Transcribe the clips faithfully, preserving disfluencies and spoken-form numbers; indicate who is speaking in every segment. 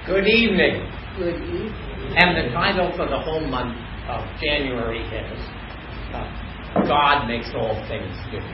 Speaker 1: Good evening.
Speaker 2: Good evening.
Speaker 1: And the title for the whole month of January is uh, God Makes All Things New.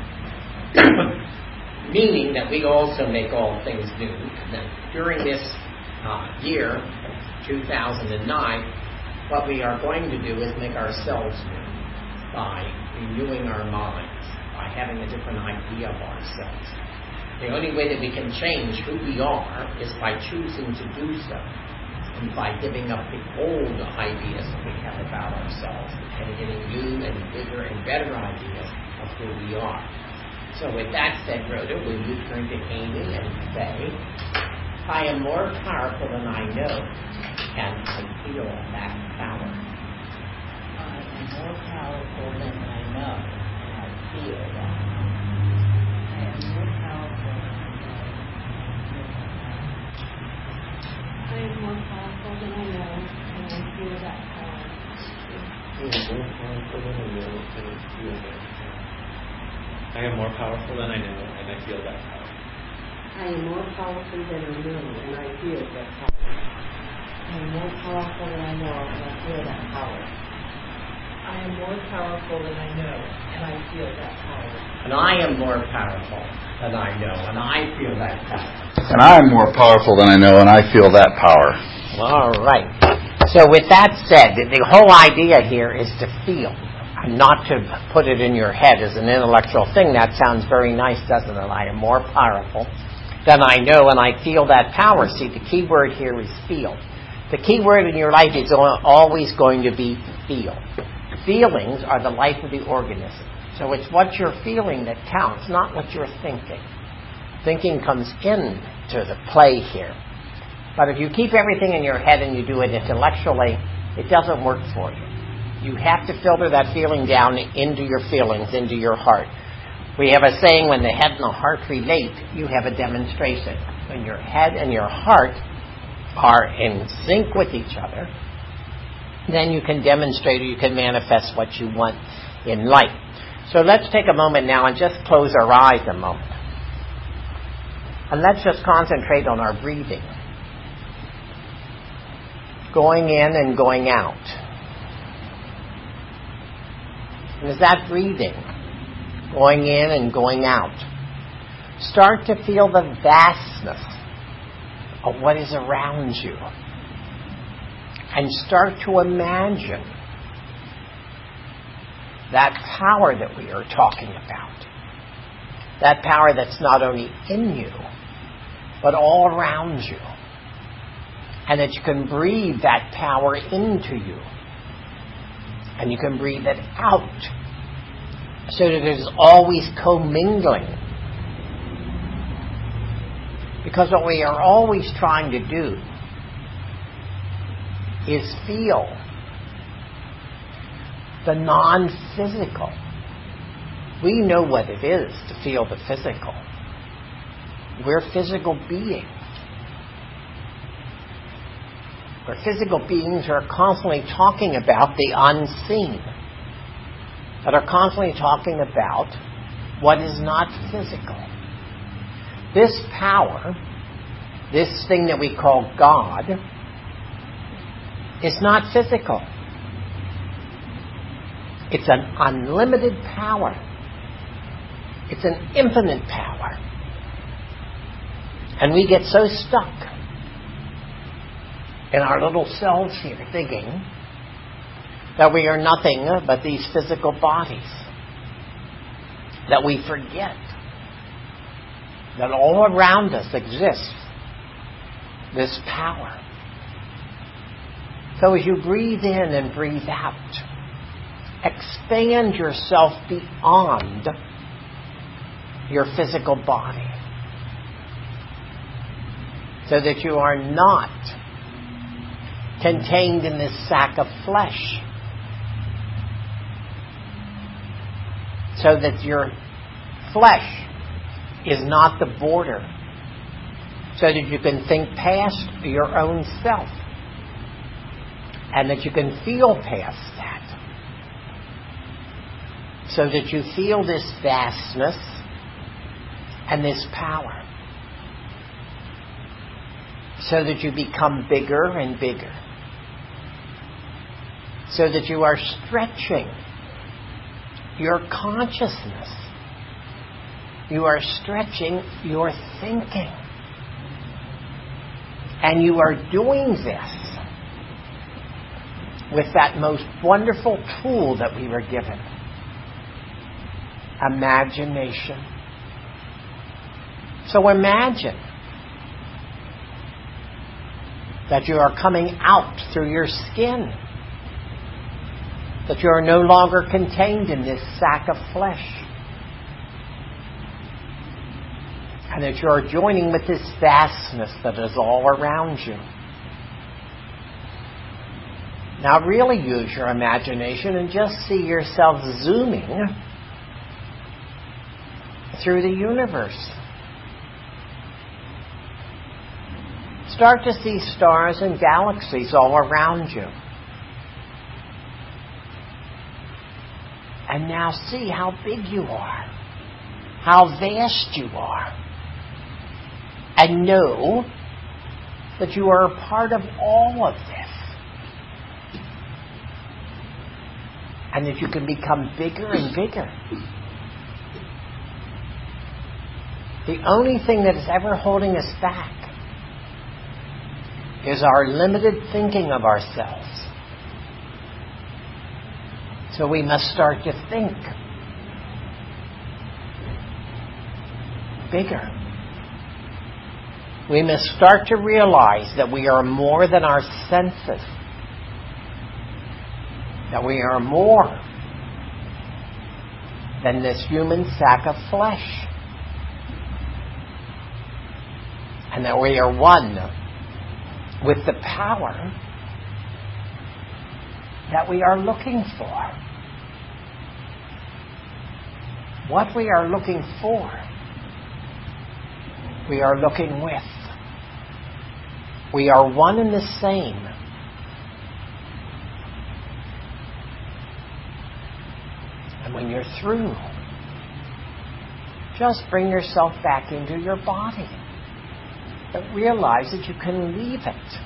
Speaker 1: Meaning that we also make all things new. That during this uh, year, two thousand nine, what we are going to do is make ourselves new by renewing our minds, by having a different idea of ourselves. The only way that we can change who we are is by choosing to do so, and by giving up the old ideas that we have about ourselves and getting new and bigger and better ideas of who we are. So with that said, Rhoda, will you turn to Amy and say, I am more powerful than I know, and I feel that power.
Speaker 2: I am more powerful than I know, and I feel that. I am more powerful than I know, and I feel that power. I am more powerful than I know, and I feel that power.
Speaker 3: I am more powerful than I know, and I feel that power. I am more powerful than I know, and I feel that power.
Speaker 2: I am more powerful than I know, and I feel that power. I am more powerful than I know, and I feel that power. I am more powerful than I know, and I feel that power.
Speaker 1: And I am more powerful than I know, and I feel that power.
Speaker 4: And I am more powerful than I know, and I feel that power.
Speaker 1: All right. So with that said, the whole idea here is to feel, and not to put it in your head as an intellectual thing. That sounds very nice, doesn't it? I am more powerful than I know, and I feel that power. See, the key word here is feel. The key word in your life is always going to be feel. Feelings are the life of the organism. So it's what you're feeling that counts, not what you're thinking. Thinking comes into the play here. But if you keep everything in your head and you do it intellectually, it doesn't work for you. You have to filter that feeling down into your feelings, into your heart. We have a saying, when the head and the heart relate, you have a demonstration. When your head and your heart are in sync with each other, then you can demonstrate or you can manifest what you want in life. So let's take a moment now and just close our eyes a moment. And let's just concentrate on our breathing. Going in and going out. And is that breathing? Going in and going out. Start to feel the vastness of what is around you. And start to imagine that power that we are talking about. That power that's not only in you, but all around you. And that you can breathe that power into you. And you can breathe it out. So that it is always commingling. Because what we are always trying to do is feel the non-physical. We know what it is to feel the physical. We're physical beings. We're physical beings who are constantly talking about the unseen. That are constantly talking about what is not physical. This power, this thing that we call God, is not physical. It's an unlimited power. It's an infinite power. And we get so stuck in our little selves here thinking that we are nothing but these physical bodies. That we forget that all around us exists this power. So as you breathe in and breathe out, expand yourself beyond your physical body. So that you are not contained in this sack of flesh. So that your flesh is not the border. So that you can think past your own self. And that you can feel past that. So that you feel this vastness and this power. so that you become bigger and bigger, so that you are stretching your consciousness. You are stretching your thinking. And you are doing this with that most wonderful tool that we were given, imagination. So imagine that you are coming out through your skin, that you are no longer contained in this sack of flesh, and that you are joining with this vastness that is all around you. Now really use your imagination and just see yourself zooming through the universe. Start to see stars and galaxies all around you. And now see how big you are, how vast you are. And know that you are a part of all of this. And that you can become bigger and bigger. The only thing that is ever holding us back is our limited thinking of ourselves. So we must start to think bigger. We must start to realize that we are more than our senses. That we are more than this human sack of flesh. And that we are one with the power that we are looking for. What we are looking for, we are looking with. We are one and the same. And when you're through, just bring yourself back into your body. But realize that you can leave it.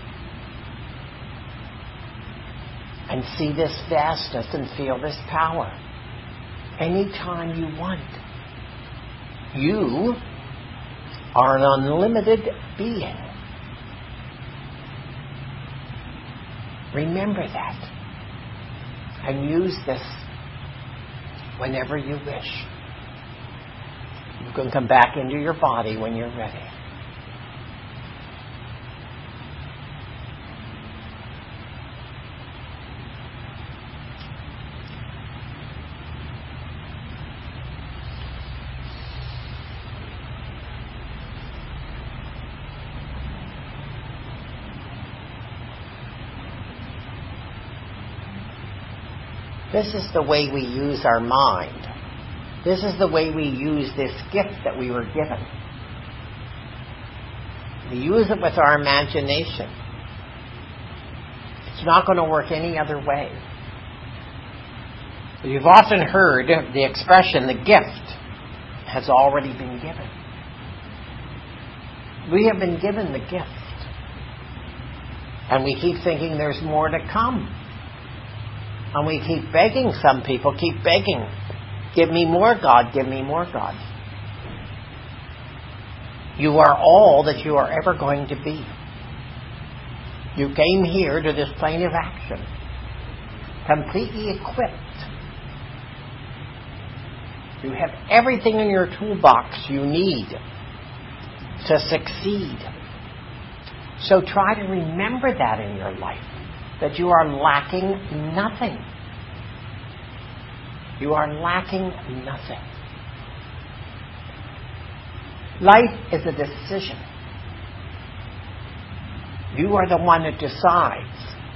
Speaker 1: And see this vastness and feel this power anytime you want. You are an unlimited being. Remember that. And use this whenever you wish. You can come back into your body when you're ready. This is the way we use our mind. This is the way we use this gift that we were given. We use it with our imagination. It's not going to work any other way. You've often heard the expression, the gift has already been given. We have been given the gift. And we keep thinking there's more to come. And we keep begging, some people keep begging, give me more, God, give me more, God. You are all that you are ever going to be. You came here to this plane of action, completely equipped. You have everything in your toolbox you need to succeed. So try to remember that in your life. That you are lacking nothing. You are lacking nothing. Life is a decision. You are the one that decides.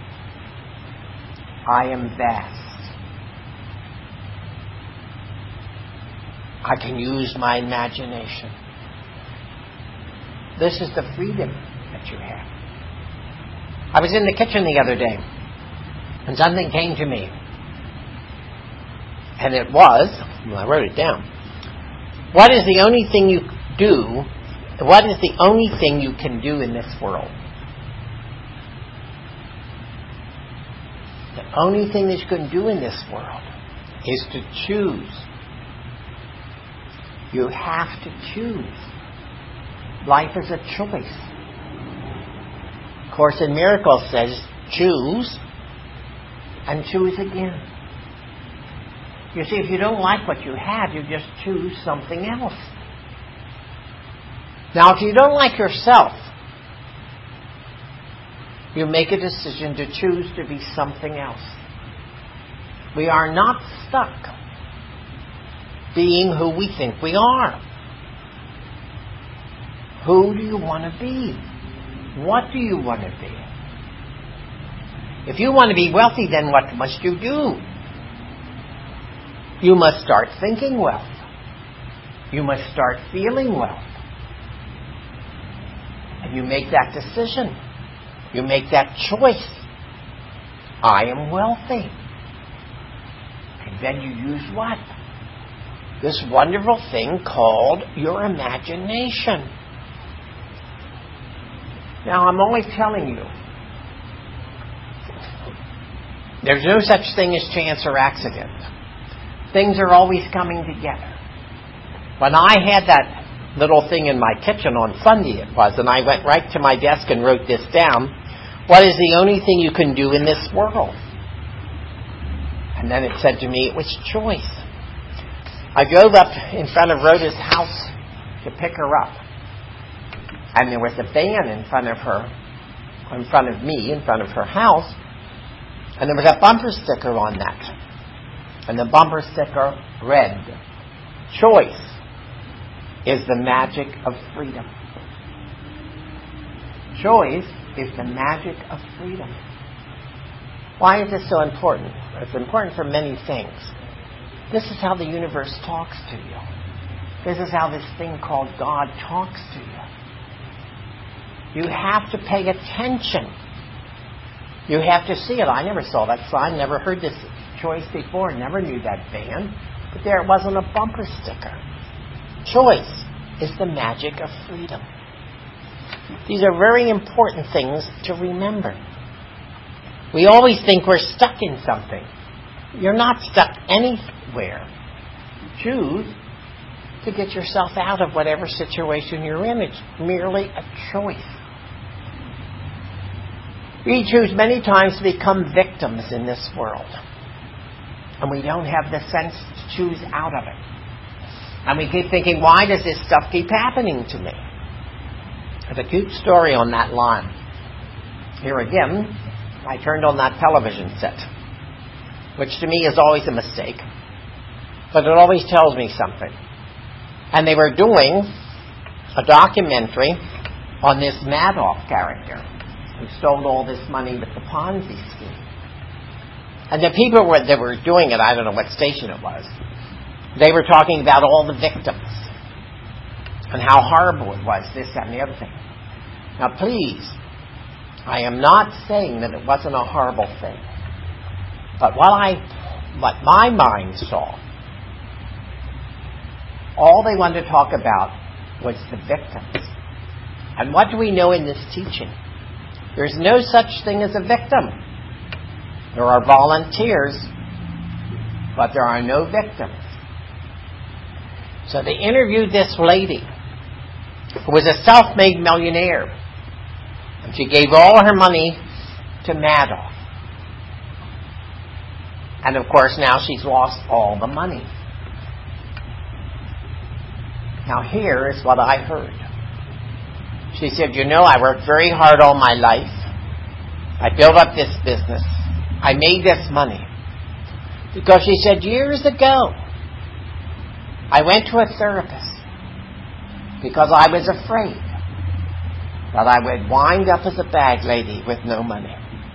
Speaker 1: I am vast. I can use my imagination. This is the freedom that you have. I was in the kitchen the other day, and something came to me. And it was, well, I wrote it down. What is the only thing you do, what is the only thing you can do in this world? The only thing that you can do in this world is to choose. You have to choose. Life is a choice. Course in Miracles says, choose and choose again. You see, if you don't like what you have, you just choose something else. Now, if you don't like yourself, you make a decision to choose to be something else. We are not stuck being who we think we are. Who do you want to be? What do you want to be? If you want to be wealthy, then what must you do? You must start thinking wealth. You must start feeling wealth. And you make that decision. You make that choice. I am wealthy. And then you use what? This wonderful thing called your imagination. Now, I'm only telling you, there's no such thing as chance or accident. Things are always coming together. When I had that little thing in my kitchen on Sunday, it was, and I went right to my desk and wrote this down, what is the only thing you can do in this world? And then it said to me, it was choice. I drove up in front of Rhoda's house to pick her up. And there was a van in front of her, in front of me, in front of her house. And there was a bumper sticker on that. And the bumper sticker read, choice is the magic of freedom. Choice is the magic of freedom. Why is this so important? It's important for many things. This is how the universe talks to you. This is how this thing called God talks to you. You have to pay attention. You have to see it. I never saw that sign, never heard this choice before, never knew that van. But there it was on a bumper sticker. Choice is the magic of freedom. These are very important things to remember. We always think we're stuck in something. You're not stuck anywhere. Choose to get yourself out of whatever situation you're in. It's merely a choice. We choose many times to become victims in this world. And we don't have the sense to choose out of it. And we keep thinking, why does this stuff keep happening to me? There's a cute story on that line. Here again, I turned on that television set, which to me is always a mistake. But it always tells me something. And they were doing a documentary on this Madoff character who stole all this money with the Ponzi scheme. And the people were, that were doing it, I don't know what station it was, they were talking about all the victims and how horrible it was, this, that, and the other thing. Now please, I am not saying that it wasn't a horrible thing. But what I, what my mind saw, all they wanted to talk about was the victims. And what do we know in this teaching? There's no such thing as a victim. There are volunteers, but there are no victims. So they interviewed this lady who was a self-made millionaire. And she gave all her money to Madoff. And of course now she's lost all the money. Now here is what I heard. She said, you know, I worked very hard all my life. I built up this business. I made this money. Because she said, years ago, I went to a therapist because I was afraid that I would wind up as a bag lady with no money.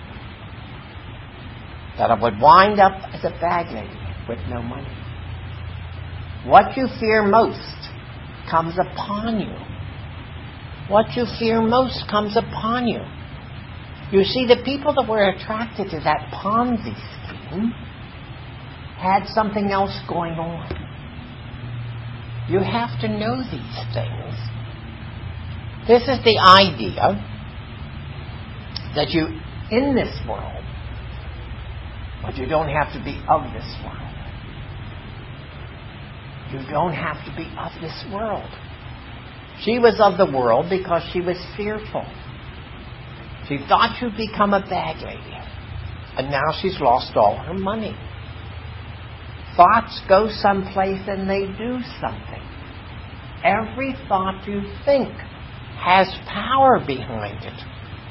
Speaker 1: That I would wind up as a bag lady with no money. What you fear most comes upon you. What you fear most comes upon you. You see, the people that were attracted to that Ponzi scheme had something else going on. You have to know these things. This is the idea that you, in this world, But you don't have to be of this world. You don't have to be of this world. She was of the world because she was fearful. She thought she'd become a bag lady. And now she's lost all her money. Thoughts go someplace and they do something. Every thought you think has power behind it.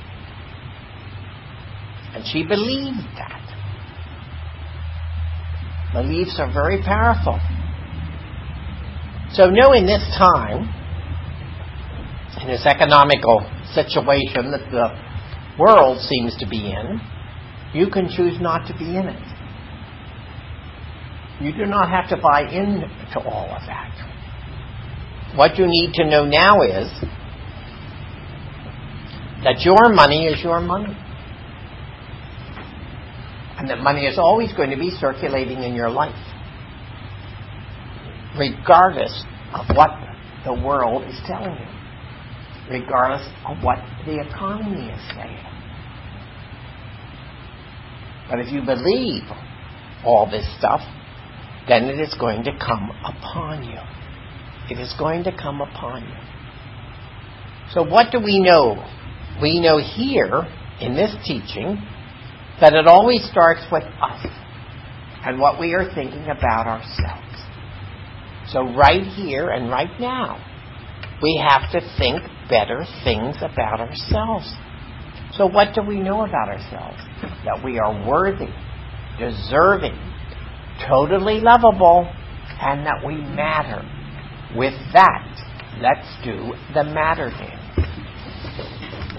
Speaker 1: And she believed that. Beliefs are very powerful. So knowing this time, in this economical situation that the world seems to be in, you can choose not to be in it. You do not have to buy into all of that. What you need to know now is that your money is your money. And that money is always going to be circulating in your life, regardless of what the world is telling you, regardless of what the economy is saying. But if you believe all this stuff, then it is going to come upon you. It is going to come upon you. So what do we know? We know here, in this teaching, that it always starts with us and what we are thinking about ourselves. So right here and right now, we have to think better things about ourselves. So what do we know about ourselves? That we are worthy, deserving, totally lovable, and that we matter. With that, let's do the matter dance.